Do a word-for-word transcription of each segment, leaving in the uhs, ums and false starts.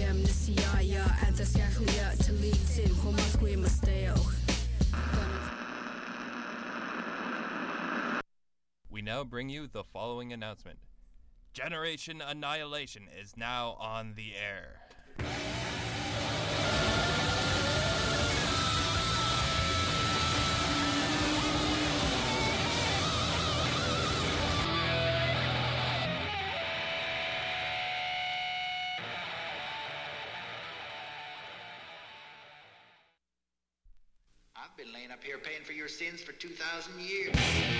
We now bring you the following announcement. Generation Annihilation is now on the air. I've been laying up here paying for your sins for two thousand years.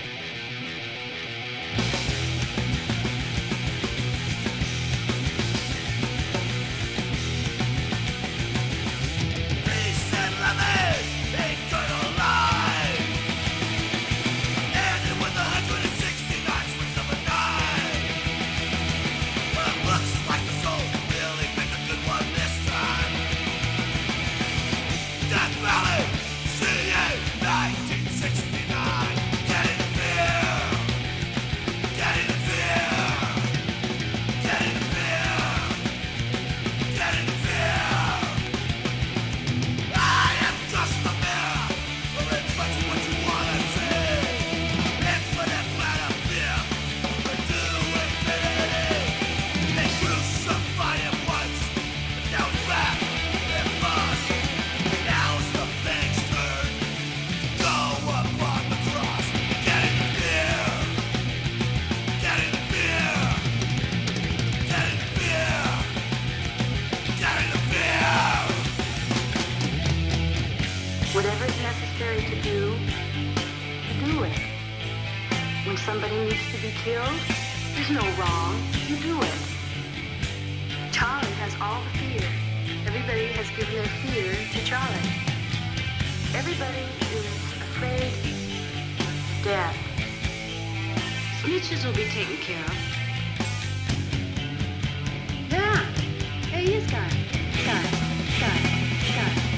Whatever is necessary to do, do it. When somebody needs to be killed, there's no wrong. You do it. Charlie has all the fear. Everybody has given their fear to Charlie. Everybody is afraid of death. Snitches will be taken care of. Yeah. Hey, he's got it. Got it. Got it. Got it.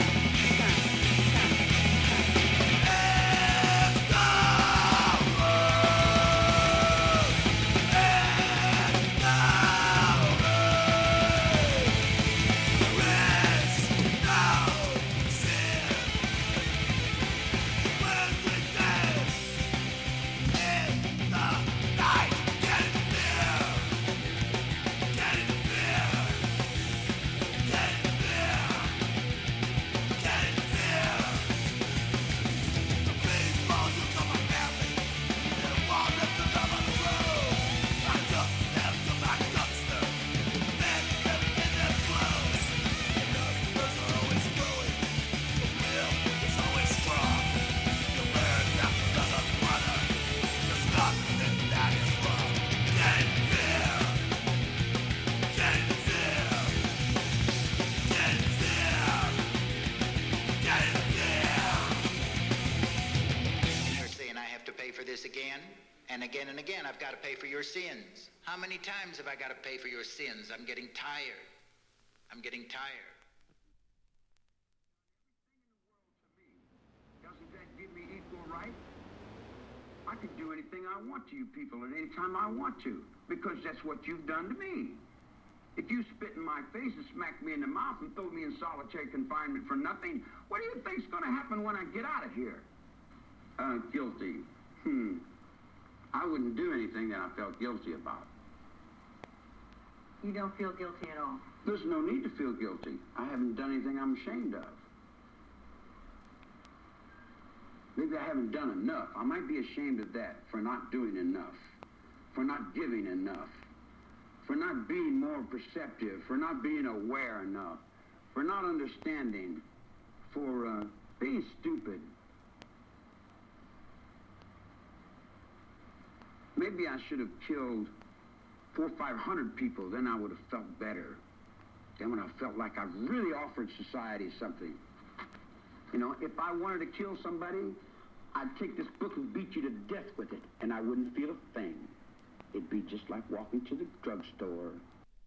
Again and again and again, I've got to pay for your sins. How many times have I got to pay for your sins? I'm getting tired. I'm getting tired. Doesn't that give me equal right? I can do anything I want to you people at any time I want to, because that's what you've done to me. If you spit in my face and smack me in the mouth and throw me in solitary confinement for nothing, what do you think's going to happen when I get out of here? Uh, guilty. Hmm. I wouldn't do anything that I felt guilty about. You don't feel guilty at all? There's no need to feel guilty. I haven't done anything I'm ashamed of. Maybe I haven't done enough. I might be ashamed of that, for not doing enough, for not giving enough, for not being more perceptive, for not being aware enough, for not understanding, for uh, being stupid. Maybe I should have killed four or five hundred people, then I would have felt better. Then when I felt like I really offered society something. You know, if I wanted to kill somebody, I'd take this book and beat you to death with it, and I wouldn't feel a thing. It'd be just like walking to the drugstore.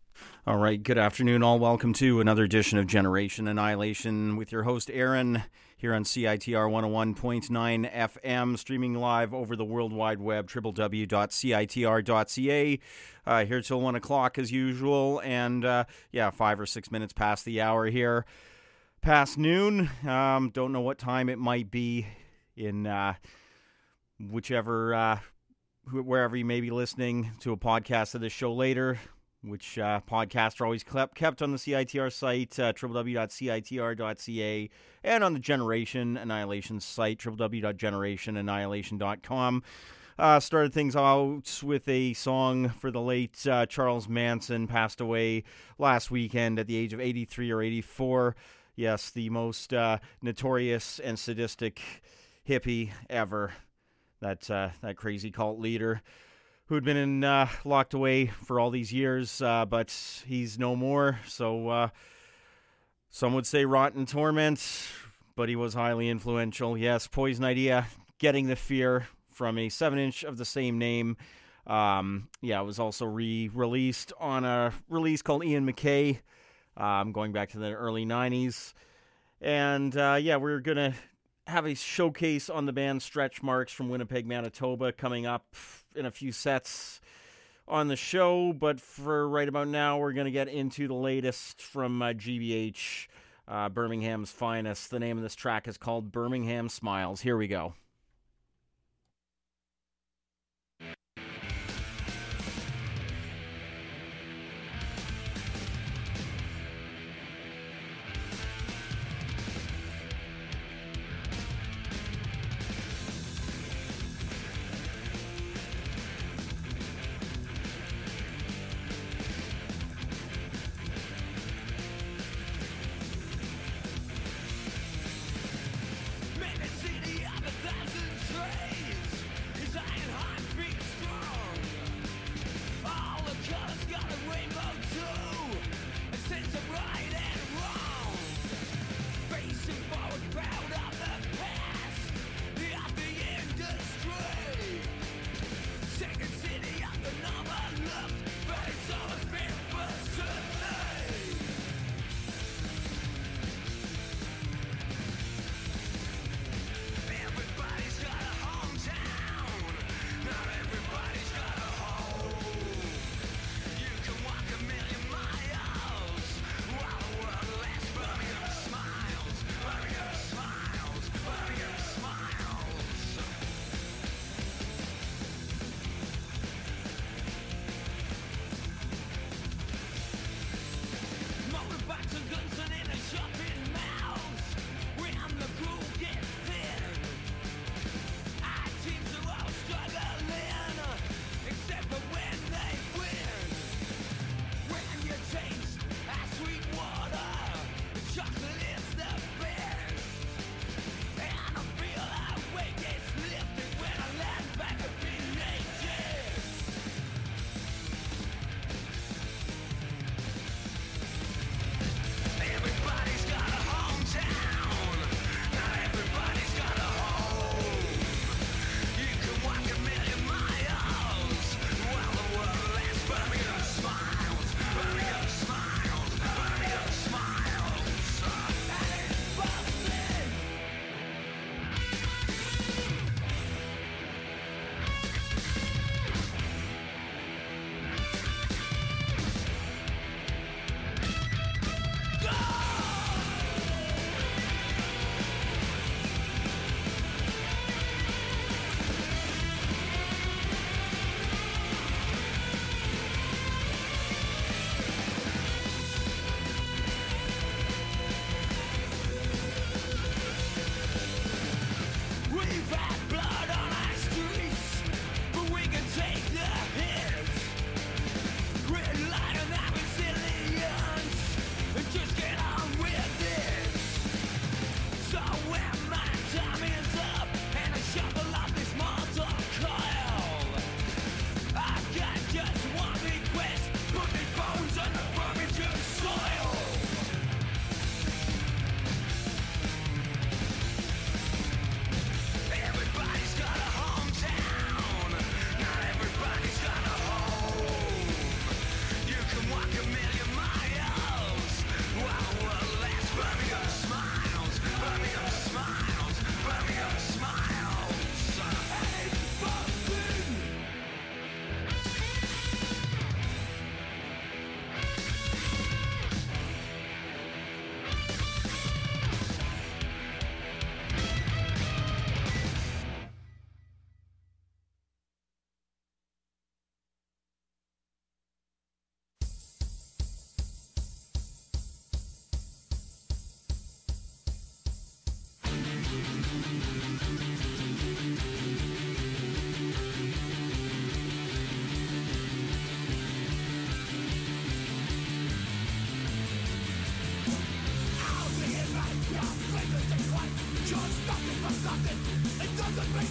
All right, good afternoon, all. Welcome to another edition of Generation Annihilation with your host, Aaron, here on C I T R one oh one point nine F M, streaming live over the World Wide Web, w w w dot c i t r dot c a. Uh, here till one o'clock as usual, and uh, yeah, five or six minutes past the hour here, past noon. Um, don't know what time it might be in uh, whichever, uh, wherever you may be listening to a podcast of this show later. Which uh, podcasts are always kept on the C I T R site, uh, w w w dot c i t r dot c a, and on the Generation Annihilation site, w w w dot generation annihilation dot com. Uh, started things out with a song for the late uh, Charles Manson, passed away last weekend at the age of eighty-three or eighty-four. Yes, the most uh, notorious and sadistic hippie ever, that, uh, that crazy cult leader, who'd been in, uh, locked away for all these years, uh, but he's no more, so uh, some would say rotten torment, but he was highly influential. Yes, Poison Idea, Getting the Fear, from a seven inch of the same name. Um, yeah, it was also re-released on a release called Ian MacKaye, um, going back to the early nineties. And, uh, yeah, we're going to have a showcase on the band Stretch Marks from Winnipeg, Manitoba, coming up in a few sets on the show, but for right about now, we're going to get into the latest from uh, G B H, uh, Birmingham's finest. The name of this track is called Birmingham Smiles. Here we go.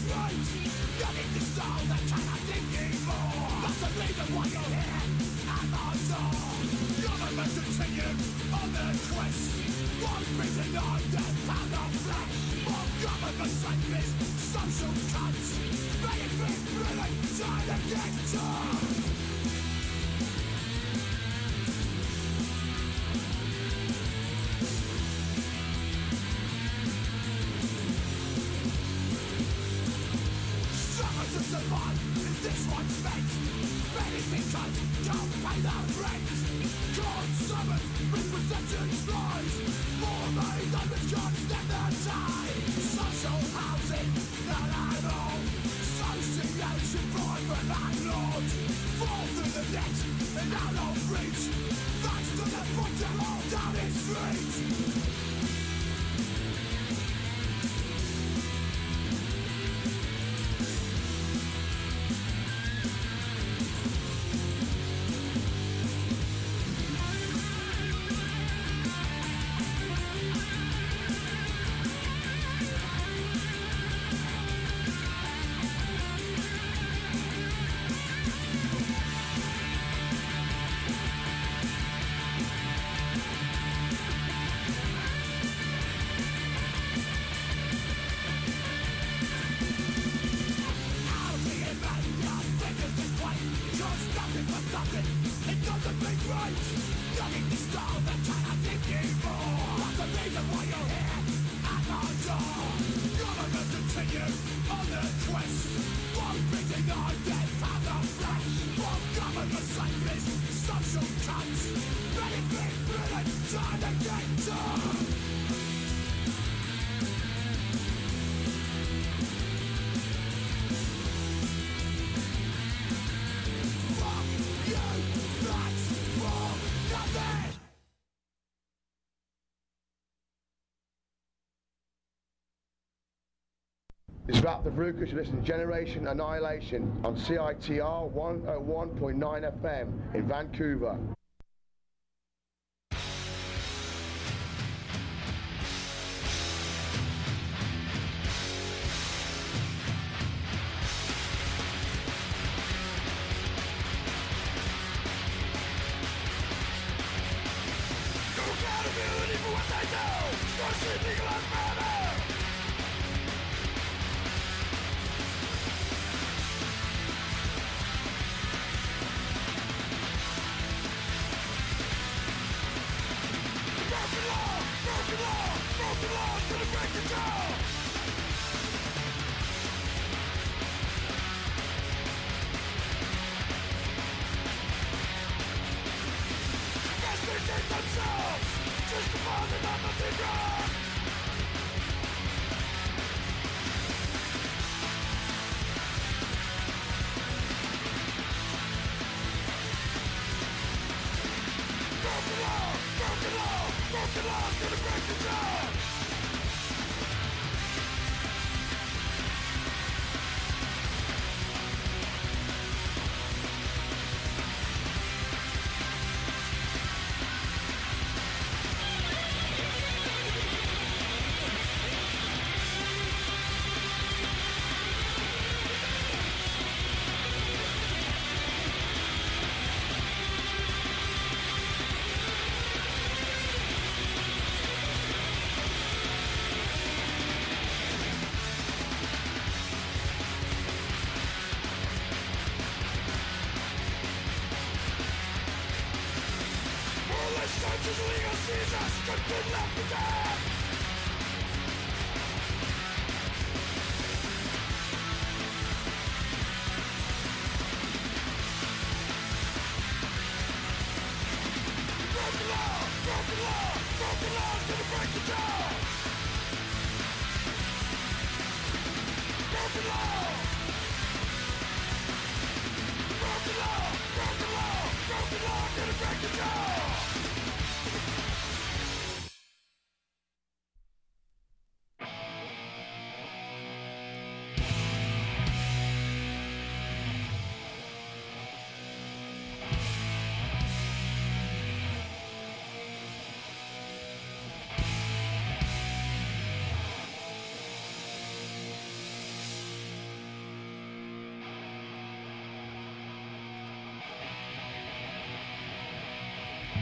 It's Rap the Brukers. You listen to Generation Annihilation on C I T R one oh one point nine F M in Vancouver.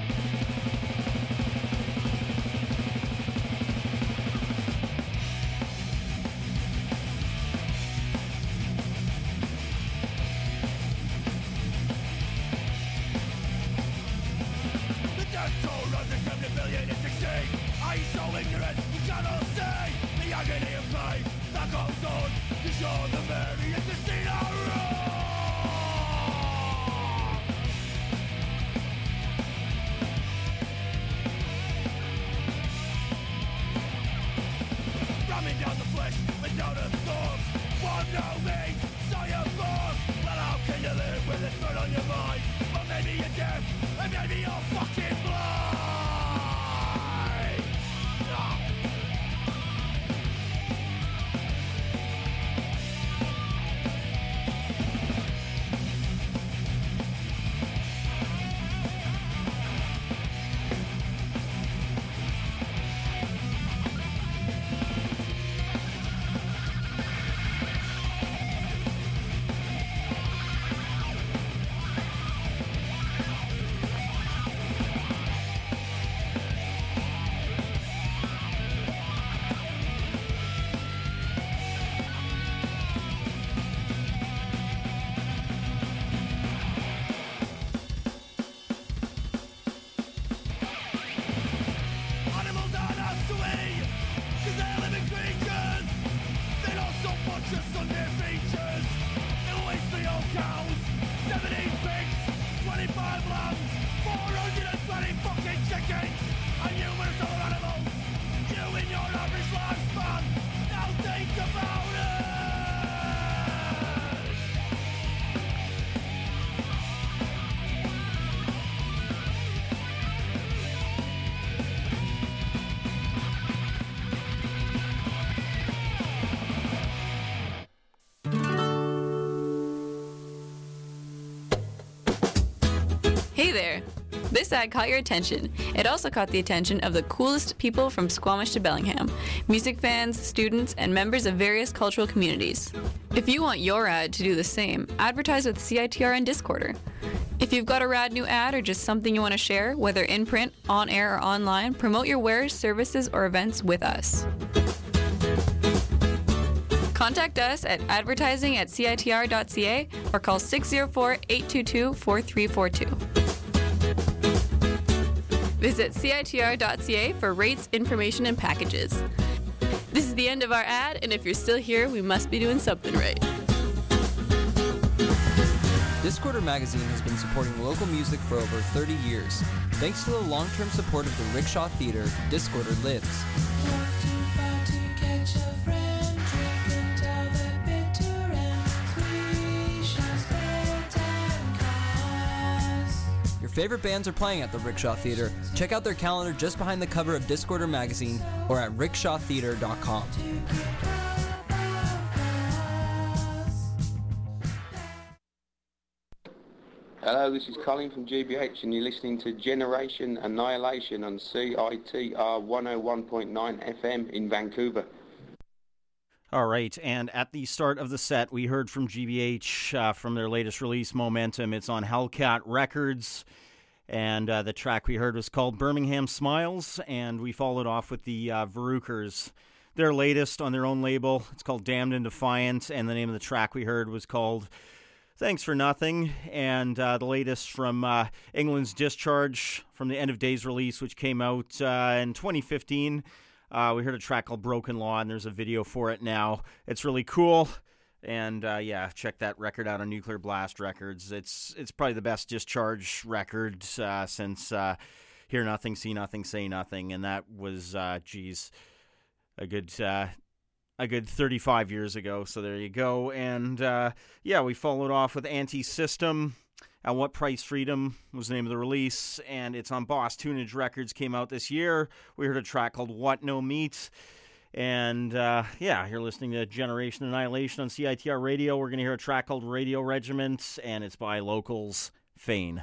Hey there! This ad caught your attention. It also caught the attention of the coolest people from Squamish to Bellingham, music fans, students, and members of various cultural communities. If you want your ad to do the same, advertise with C I T R and Discorder. If you've got a rad new ad or just something you want to share, whether in print, on air, or online, promote your wares, services, or events with us. Contact us at advertising at C I T R dot C A or call six oh four, eight two two, four three four two. Visit C I T R dot C A for rates, information, and packages. This is the end of our ad, and if you're still here, we must be doing something right. Discorder Magazine has been supporting local music for over thirty years. Thanks to the long-term support of the Rickshaw Theatre, Discorder lives. Your favorite bands are playing at the Rickshaw Theatre. Check out their calendar just behind the cover of Discorder Magazine or at rickshaw theatre dot com. Hello, this is Colin from G B H and you're listening to Generation Annihilation on C I T R one oh one point nine F M in Vancouver. All right, and at the start of the set, we heard from G B H uh, from their latest release, Momentum. It's on Hellcat Records, and uh, the track we heard was called Birmingham Smiles, and we followed off with the uh, Verukers, their latest on their own label. It's called Damned and Defiant, and the name of the track we heard was called Thanks for Nothing, and uh, the latest from uh, England's Discharge from the End of Days release, which came out uh, in twenty fifteen. Uh, we heard a track called Broken Law, and there's a video for it now. It's really cool, and uh, yeah, check that record out on Nuclear Blast Records. It's it's probably the best Discharge record uh, since uh, Hear Nothing, See Nothing, Say Nothing, and that was, uh, geez, a good uh, a good thirty-five years ago. So there you go, and uh, yeah, we followed off with Anti-System. At What Price Freedom was the name of the release, and it's on Boss Tunage Records, came out this year. We heard a track called What No Meat, and uh, yeah, you're listening to Generation Annihilation on C I T R Radio. We're going to hear a track called Radio Regiment, and it's by Locals Fane.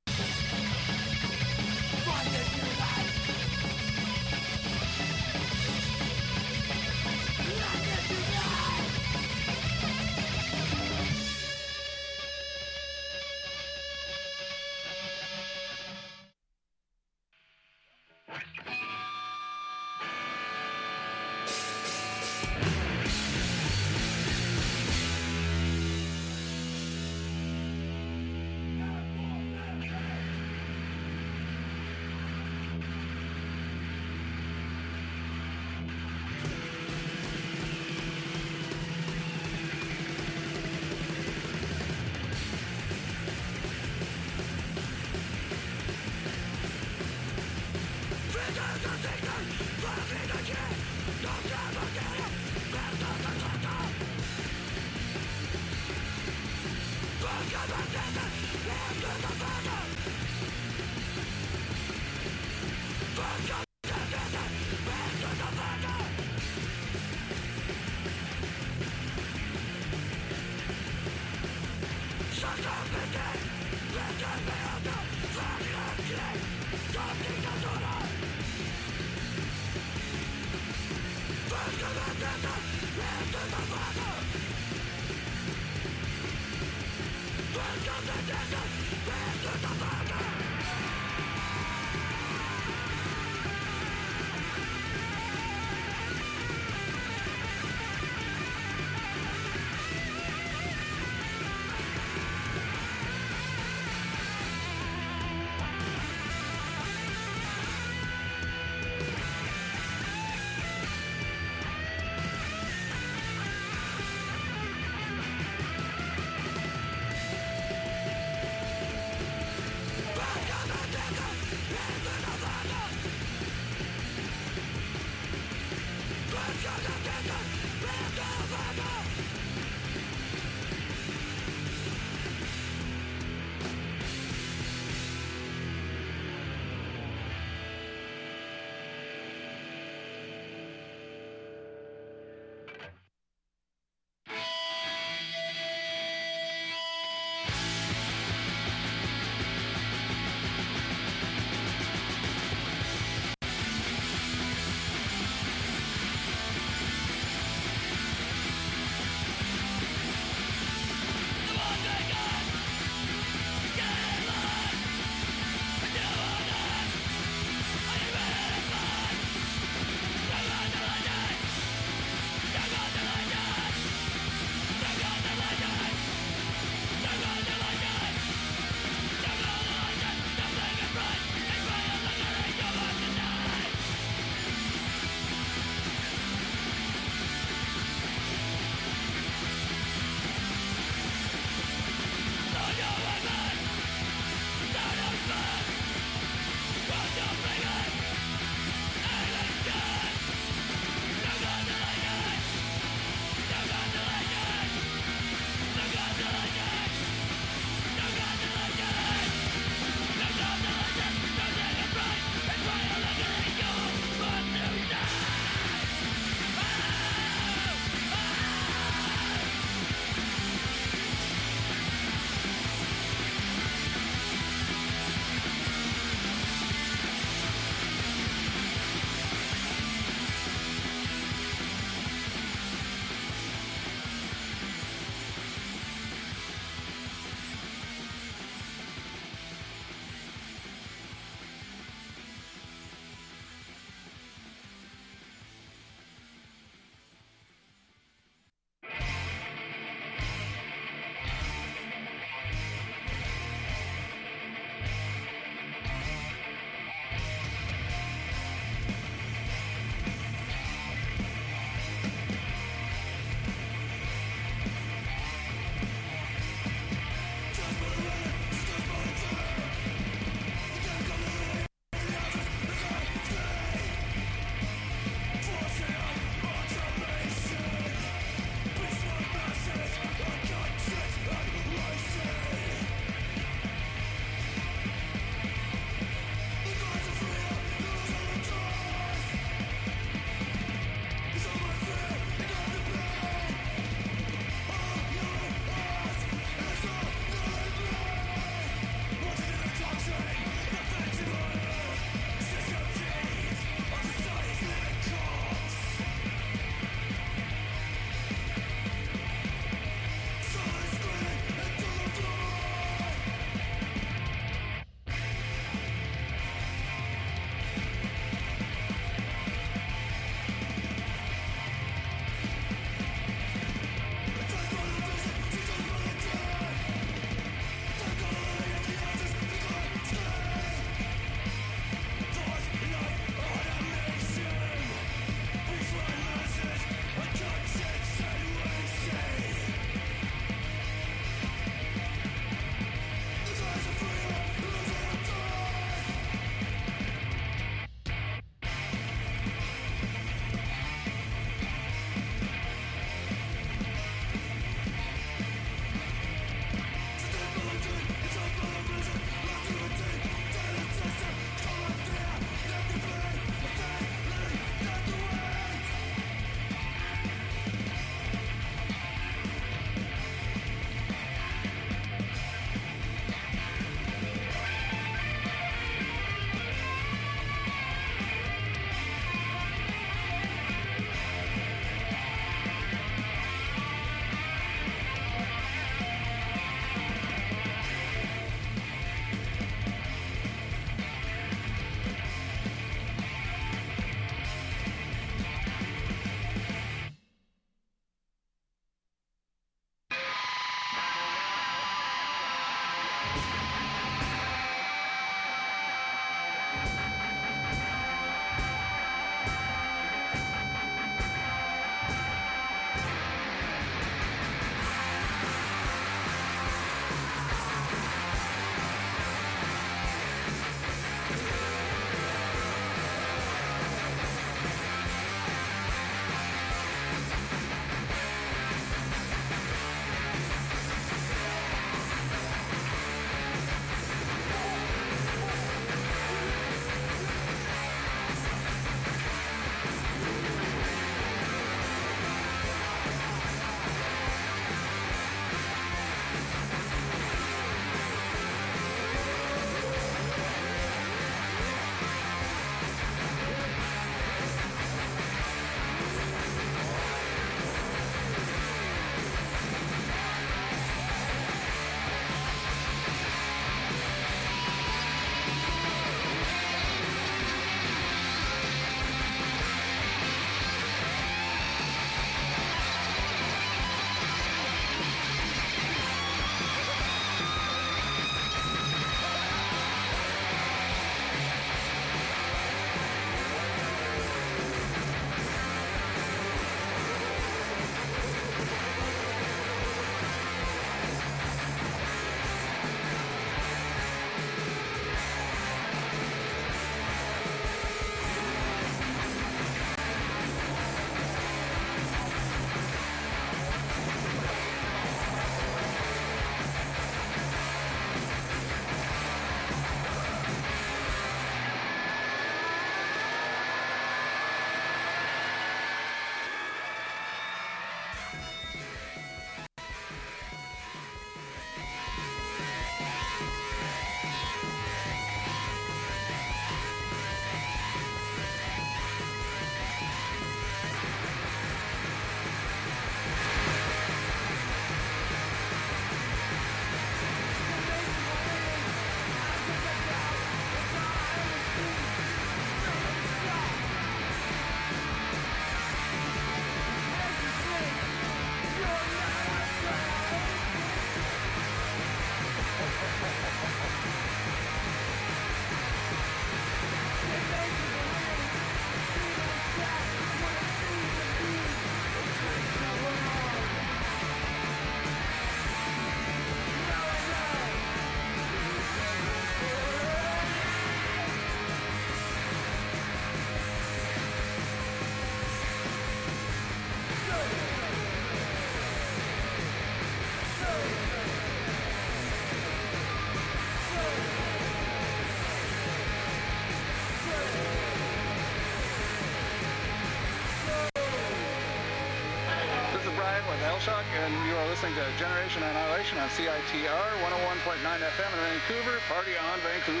Shellshock, and you are listening to Generation Annihilation on C I T R one oh one point nine F M in Vancouver. Party on, Vancouver.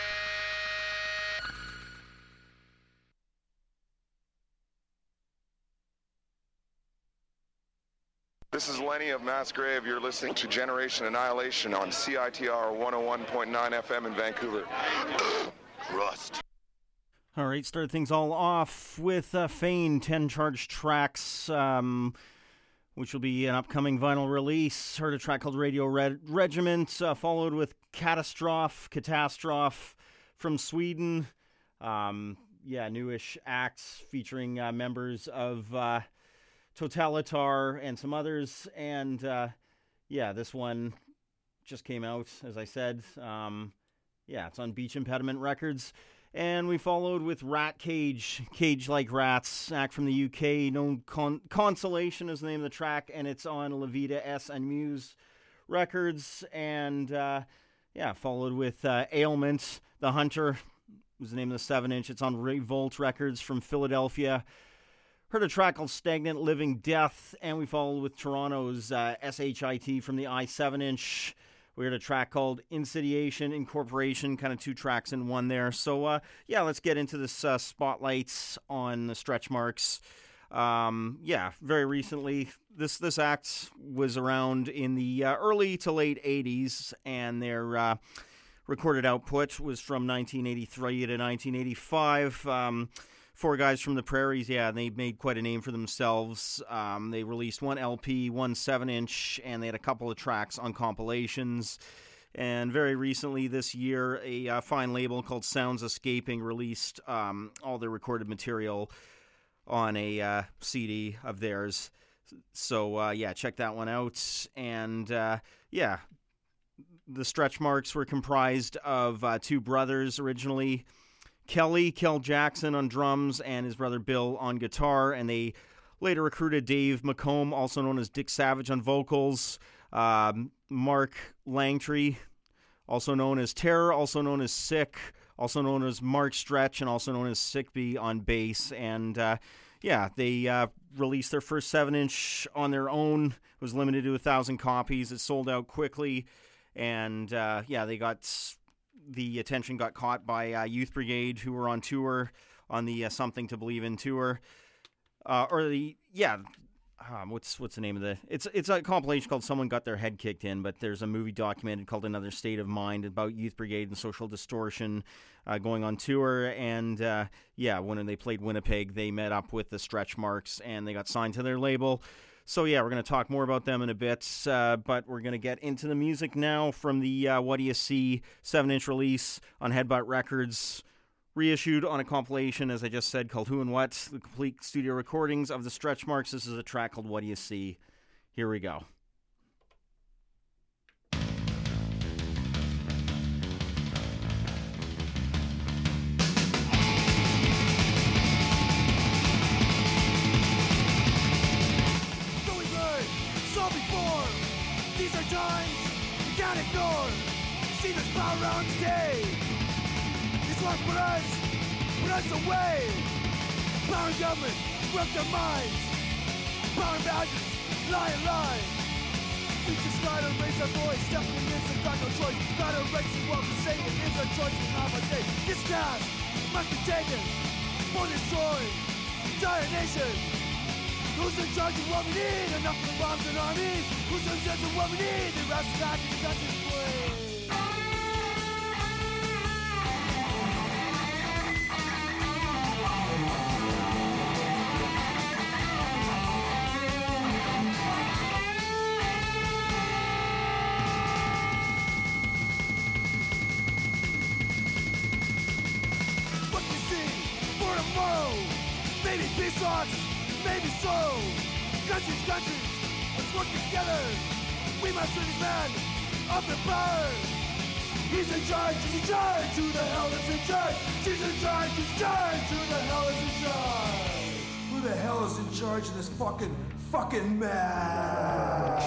This is Lenny of Mass Grave. You're listening to Generation Annihilation on C I T R one oh one point nine F M in Vancouver. Rust. All right, start things all off with uh, Fane, ten charged tracks, um, which will be an upcoming vinyl release. Heard a track called Radio Red Regiment, uh, followed with Catastrophe, Catastrophe from Sweden. Um, yeah, newish acts featuring uh, members of uh, Totalitar and some others. And uh, yeah, this one just came out, as I said. Um, yeah, it's on Beach Impediment Records. And we followed with Rat Cage, Cage Like Rats, act from the U K, known Con- Consolation is the name of the track, and it's on Levita S and Muse Records. And uh, yeah, followed with uh, Ailment, The Hunter was the name of the seven inch. It's on Revolt Records from Philadelphia. Heard a track called Stagnant Living Death, and we followed with Toronto's uh, S H I T from the I seven inch. We heard a track called Insidiation, Incorporation, kind of two tracks in one there. So, uh, yeah, let's get into this uh, spotlights on the Stretch Marks. Um, yeah, very recently, this this act was around in the uh, early to late eighties, and their uh, recorded output was from nineteen eighty-three to nineteen eighty-five. Um, Four guys from the prairies, yeah, they made quite a name for themselves. Um, they released one L P, one seven inch, and they had a couple of tracks on compilations. And very recently this year, a uh, fine label called Sounds Escaping released um, all their recorded material on a uh, C D of theirs. So, uh, yeah, check that one out. And, uh, yeah, the Stretch Marks were comprised of uh, two brothers originally, Kelly, Kel Jackson on drums, and his brother Bill on guitar, and they later recruited Dave McComb, also known as Dick Savage, on vocals, um, Mark Langtree, also known as Terror, also known as Sick, also known as Mark Stretch, and also known as Sickbee on bass, and uh, yeah, they uh, released their first seven inch on their own. It was limited to a thousand copies. It sold out quickly, and uh, yeah, they got... The attention got caught by uh, Youth Brigade, who were on tour on the uh, Something to Believe in tour, uh, or the yeah, um, what's what's the name of the? It's it's a compilation called "Someone Got Their Head Kicked In," but there's a movie documented called "Another State of Mind" about Youth Brigade and Social Distortion uh, going on tour, and uh, yeah, when they played Winnipeg, they met up with the Stretch Marks and they got signed to their label. So, yeah, we're going to talk more about them in a bit, uh, but we're going to get into the music now from the uh, What Do You See seven inch release on Headbutt Records, reissued on a compilation, as I just said, called Who and What, the complete studio recordings of the Stretch Marks. This is a track called What Do You See? Here we go. These are times you can't ignore. See this power around today. It's what put us, put us away. Power and government, corrupt our minds. Power and badges, lie and lie. We just gotta raise our voice, stepping in and got no choice. Gotta raise the world to say it is our choice to have a day. This task must be taken for destroying entire nation. Who's in charge of what we need? Enough of the bombs and armies. Who's in charge of what we need? The rest of that is not displayed. What do you see for tomorrow? Maybe peace talks. Maybe so. Countries, countries, let's work together. We must turn this man up in power. He's in charge, he's in charge. Who the hell is in charge? She's in charge, he's in charge. Who the hell is in charge? Who the hell is in charge of this fucking, fucking man?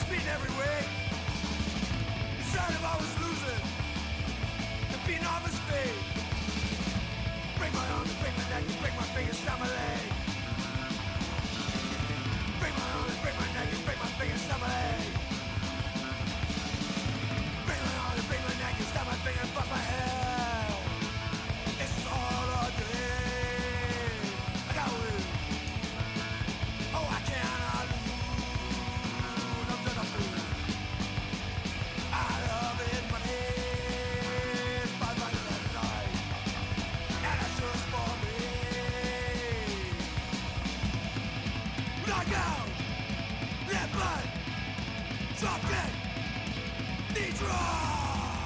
beating every week. The sign of I was losing. And beating off his feet. Break my arms, break my neck, break my fingers down my leg. Break my arms, break my neck, break my fingers down my leg. Break my arms, break my neck, stab my finger, bust my head. It's all a dream. I gotta win. Oh, I cannot lose. I'm gonna lose. I love it, my head, by my night. And it's just for me. Knock out, left blood, drop dead, knee drop.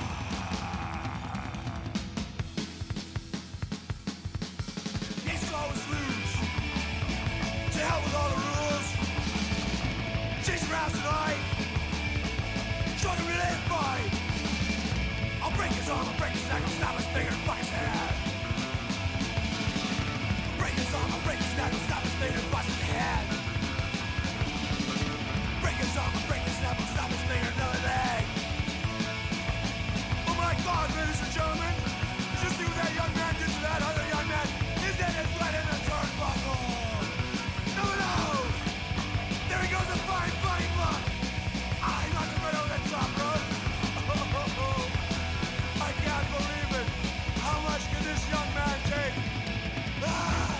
Yes, I always lose. To hell with all the rules. Chase around tonight. Try to relay the fight. I'll break his arm, I'll break his neck, I'll stab his finger, fuck his head. Break his arm, I'll break his neck, I'll stab his finger, bust his head. Break his arm, I'll break his neck, I'll stab his finger, another leg. Oh my God, ladies and gentlemen, just see what that young man did to that other young man. His head is right in the turnbuckle. No, no! There he goes, a fine, fine block. Ah, he knocked him right over that top rope. Oh, I can't believe it. How much can this young man take? Ah!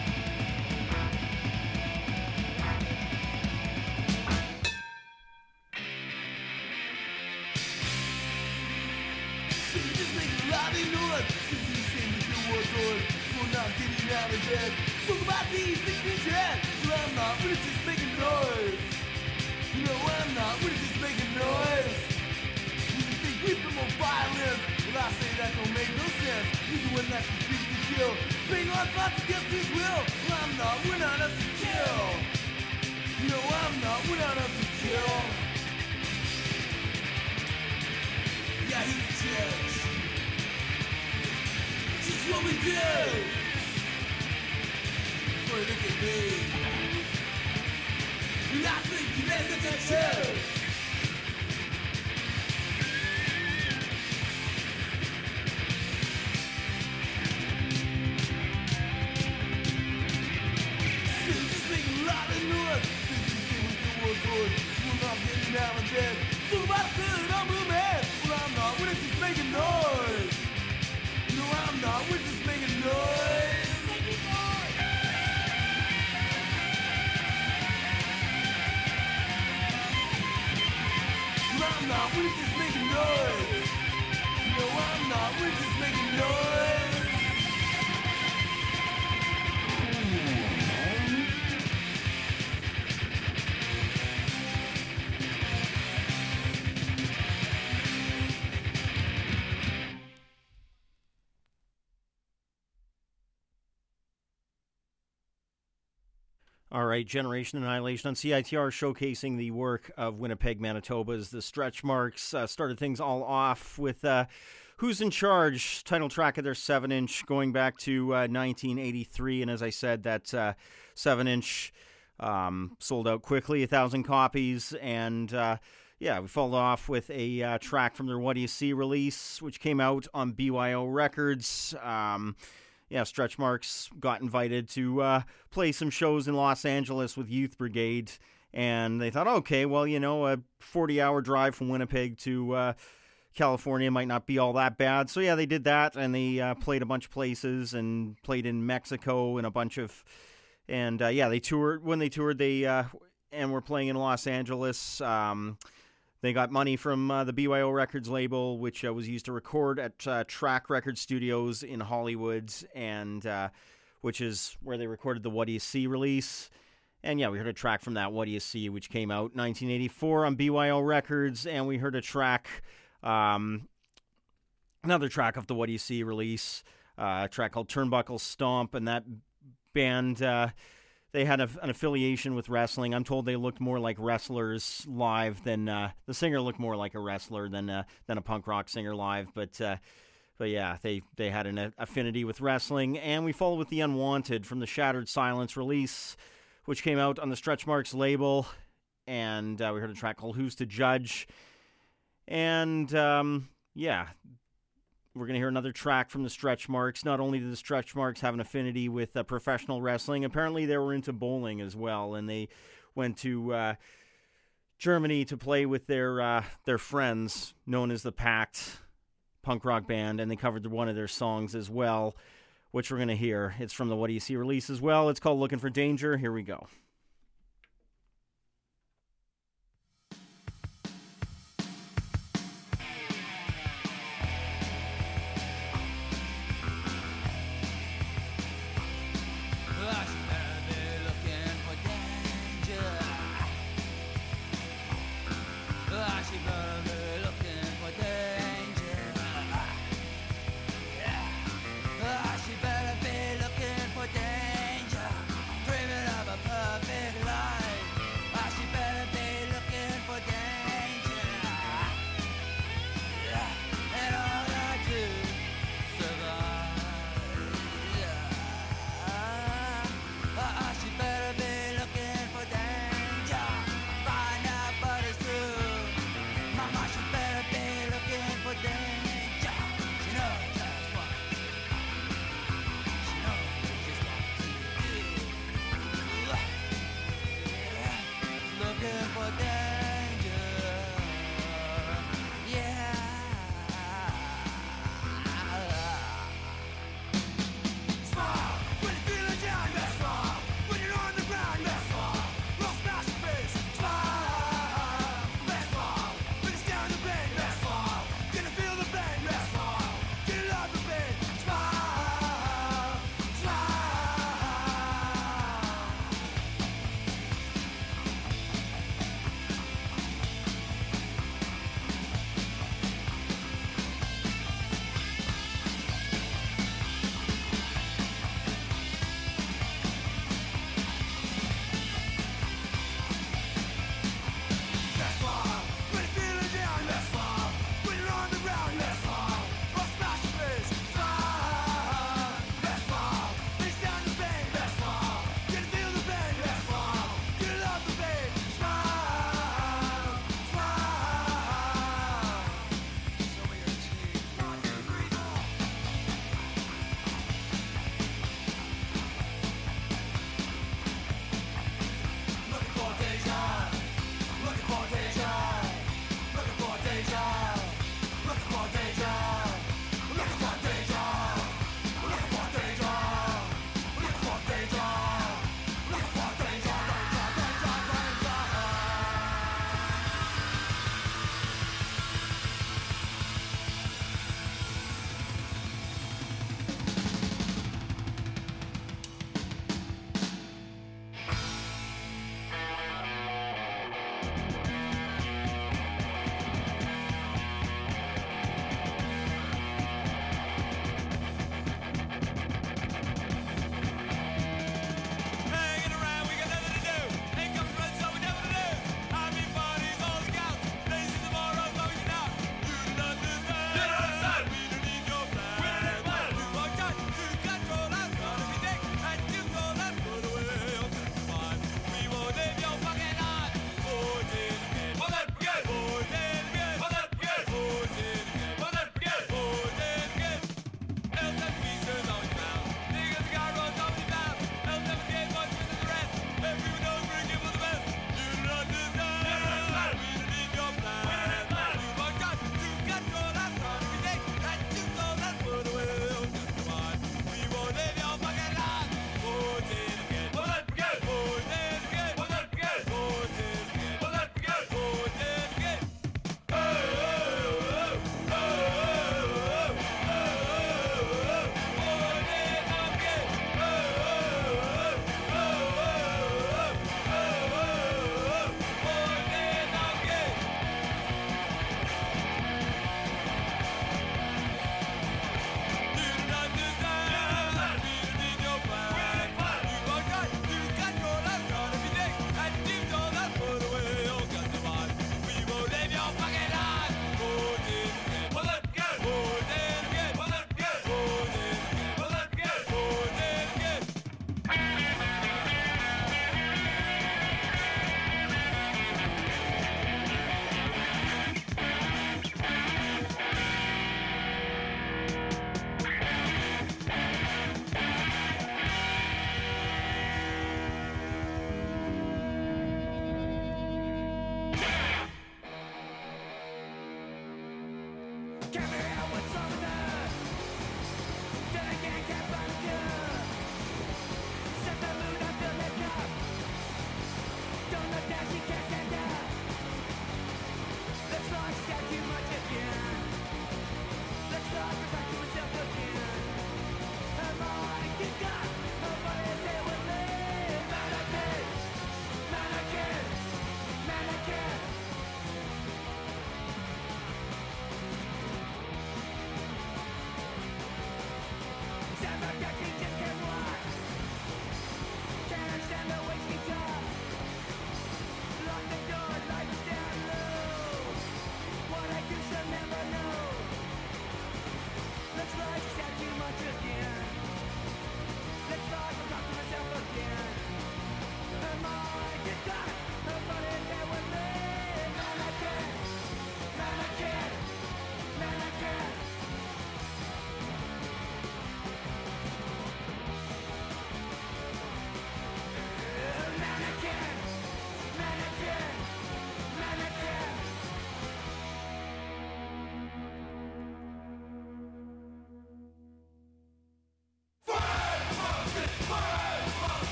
So you just make a loud noise. So you say that you were good. So I'm not getting out of bed. Talk about these things in your head. Well, I'm not, we're just making noise. You know I'm not, we're just making noise. You think we've been more violent. Well, I say that don't make no sense. You do an action speak to kill. Bring our thoughts against his will. Well, I'm not, we're not up to kill. You know I'm not, we're not up to kill. Yeah, he's the judge. Just what we do. Boy, look at me. And I think you better look at you. So just make a lot of noise. Think you say what you were good. We're not getting out of bed. Talk about good, I'm a man. Well, I'm not, we're just making noise. No, I'm not, we're just making noise. Making noise. I'm not, we're just making noise. No, I'm not, we're just making noise. All right, Generation Annihilation on C I T R, showcasing the work of Winnipeg, Manitoba's The Stretch Marks. Uh, started things all off with uh, Who's in Charge, title track of their seven inch, going back to uh, nineteen eighty-three. And as I said, that uh, seven inch um, sold out quickly, a thousand copies. And uh, yeah, we followed off with a uh, track from their What Do You See release, which came out on B Y O Records. Um, yeah, Stretch Marks got invited to uh, play some shows in Los Angeles with Youth Brigade. And they thought, okay, well, you know, a forty-hour drive from Winnipeg to uh, California might not be all that bad. So, yeah, they did that, and they uh, played a bunch of places and played in Mexico and a bunch of... And, uh, yeah, they toured. When they toured, they uh, and were playing in Los Angeles. Um, they got money from uh, the B Y O Records label, which uh, was used to record at uh, Track Record Studios in Hollywood, and uh, which is where they recorded the What Do You See release. And yeah, we heard a track from that, What Do You See, which came out nineteen eighty-four on B Y O Records, and we heard a track, um, another track of the What Do You See release, uh, a track called Turnbuckle Stomp, and that band, uh, they had a, an affiliation with wrestling. I'm told they looked more like wrestlers live than, uh, the singer looked more like a wrestler than uh, than a punk rock singer live, but... Uh, But yeah, they, they had an affinity with wrestling. And we followed with The Unwanted from the Shattered Silence release, which came out on the Stretch Marks label. and uh, we heard a track called Who's to Judge. And, um, yeah, we're going to hear another track from the Stretch Marks. Not only do the Stretch Marks have an affinity with uh, professional wrestling, apparently they were into bowling as well, and they went to uh, Germany to play with their uh, their friends, known as the Pact punk rock band, and they covered one of their songs as well, which we're going to hear. It's from the What Do You See release as well. It's called Looking for Danger. Here we go. She better be looking for danger, dreaming of a pub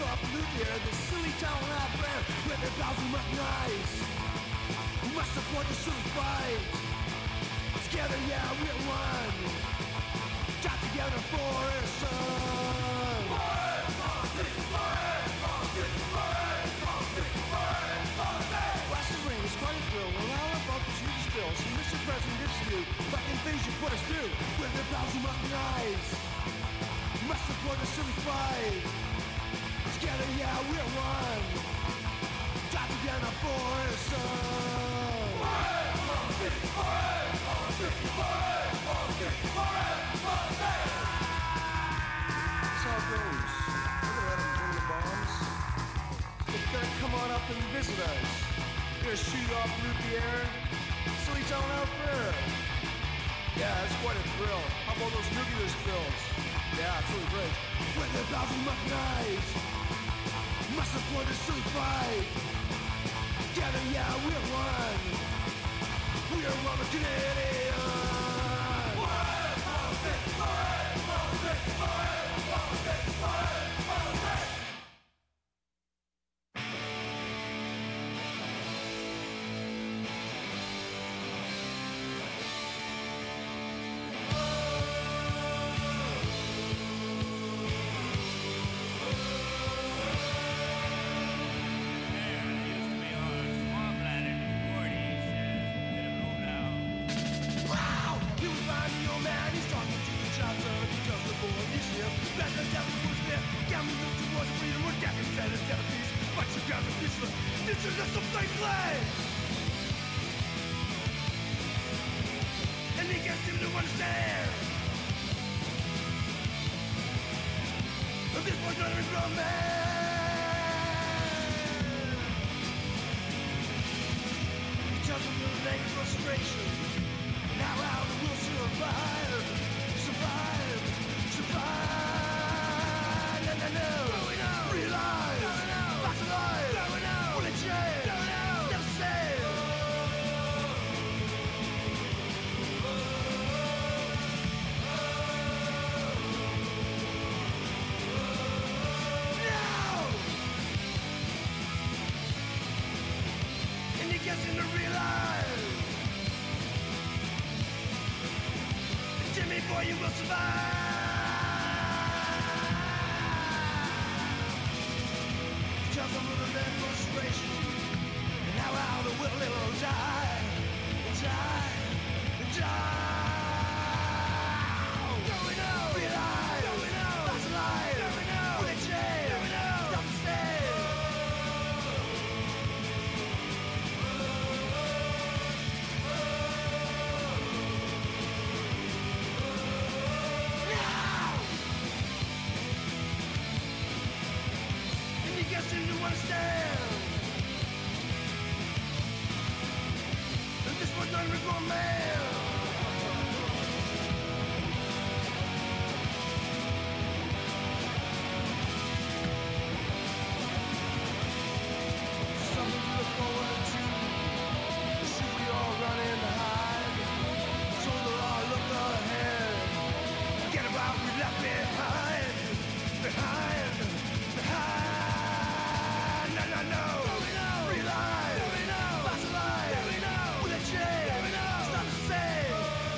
up Luthier, the silly town out there, with their pals who must nice, who must support the silly fight. Together, yeah, we're one. Got together for a son. Last spring was quite a thrill. We're all about the huge spills. And Mister President, it's you. Fucking things you put us through. With their pals who must be nice, must support the silly fight. Together, yeah, we're one. Got together for a son. That's how it goes. We're gonna let them bring the bombs. They're gonna come on up and visit us. We're gonna shoot off Luthier. Silly town out there. Yeah, that's quite a thrill. How about those nuclear spills? Yeah, it's really great. With the thousand must nice, must support the silly fight. Together, yeah, we're one. We are one Canadian. And he can't seem to understand. But this boy's not a real man. He tells him the language frustration. Now how the will survive, survive, survive. No, no, no. Realize, that's alive. Will it change? Never say. Guessing to realize, Jimmy boy, you will survive. Tells them with a man frustration, and how how the will will die, die, die. Going out, realize, going out, that's life. Going out, will it change? Going out, stop the stay. Seem to understand. And this was not a real man. Something to look forward to. Should we all run in to hide? So we'll all look ahead. Get about we left behind. Behind. Behind. No, no, no. Realize. That's alive. Will it change? Stop the same.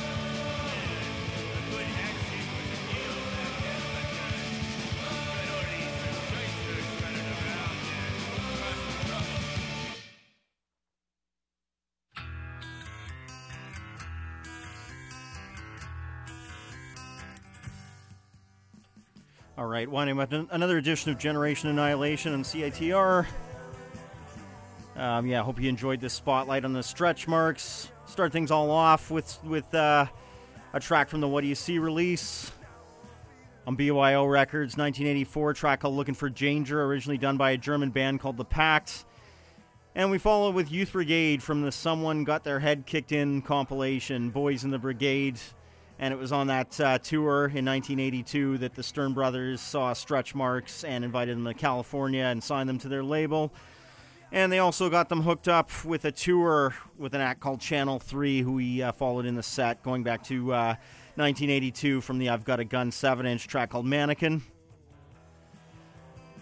All right, winding up another edition of Generation Annihilation on C I T R. Um, yeah, I hope you enjoyed this spotlight on the stretch marks. Start things all off with with uh, a track from the What Do You See release on B Y O Records, nineteen eighty-four, a track called Looking for Danger, originally done by a German band called The Pact. And we follow with Youth Brigade from the Someone Got Their Head Kicked In compilation, Boys in the Brigade. And it was on that uh, tour in nineteen eighty-two that the Stern Brothers saw stretch marks and invited them to California and signed them to their label. And they also got them hooked up with a tour with an act called Channel three, who we uh, followed in the set, going back to uh, nineteen eighty-two from the I've Got a Gun seven inch track called Mannequin.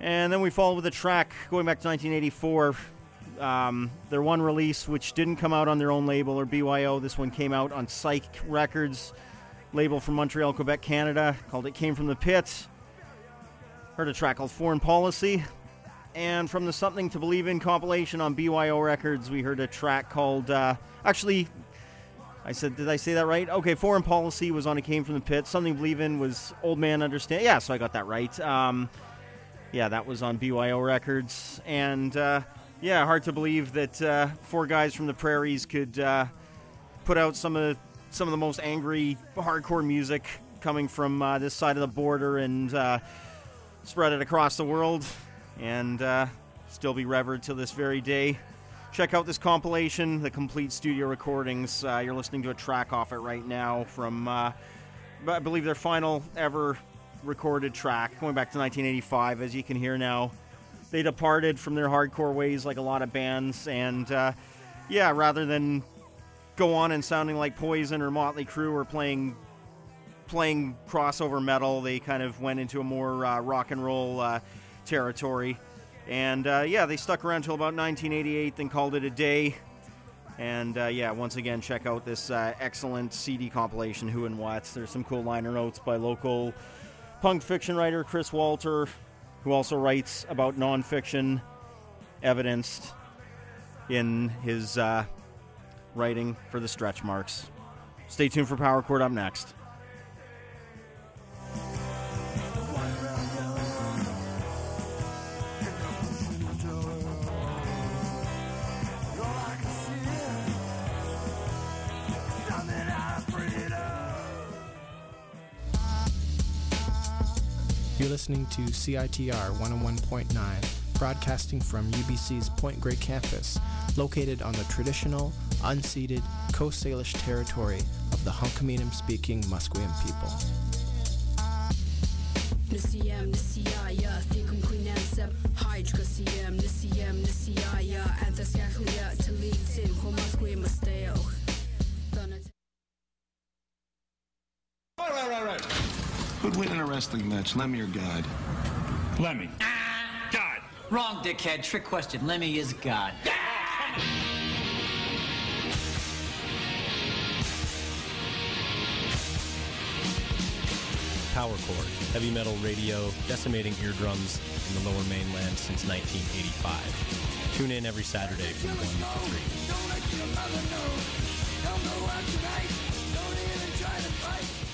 And then we followed with a track going back to nineteen eighty-four. Um, their one release, which didn't come out on their own label or B Y O. This one came out on Psych Records, label from Montreal, Quebec, Canada, called It Came From the Pit. Heard a track called Foreign Policy. And from the Something to Believe In compilation on B Y O Records, we heard a track called, uh, actually, I said, did I say that right? Okay, Foreign Policy was on It Came From the Pit. Something to Believe In was Old Man Understand. Yeah, so I got that right. Um, yeah, that was on B Y O Records. And, uh, yeah, hard to believe that uh, four guys from the prairies could uh, put out some of the, some of the most angry hardcore music coming from uh, this side of the border and uh, spread it across the world and uh, still be revered till this very day. Check out this compilation, the complete studio recordings. Uh, you're listening to a track off it right now from, uh, I believe, their final ever recorded track, going back to nineteen eighty-five, as you can hear now. They departed from their hardcore ways like a lot of bands, and uh, yeah, rather than go on and sounding like Poison or Motley Crue or playing playing crossover metal, they kind of went into a more uh, rock and roll uh, territory. And uh, yeah, they stuck around till about nineteen eighty-eight, then called it a day. And uh, yeah, once again, check out this uh, excellent C D compilation, Who and What. There's some cool liner notes by local punk fiction writer Chris Walter, who also writes about nonfiction, evidenced in his uh, writing for the Stretch Marks. Stay tuned for Power Chord up next. You're listening to C I T R one oh one point nine, broadcasting from U B C's Point Grey campus, located on the traditional, unceded Coast Salish territory of the Hunkaminam-speaking Musqueam people. Right, right, right, right. Who'd win in a wrestling match, Lemmy or God? Lemmy. God. Wrong, dickhead. Trick question. Lemmy is God. Power Chord, heavy metal radio, decimating eardrums in the Lower Mainland since nineteen eighty-five. Tune in every Saturday from one to three. Don't let your mother know. Don't go out tonight. Don't even try to fight.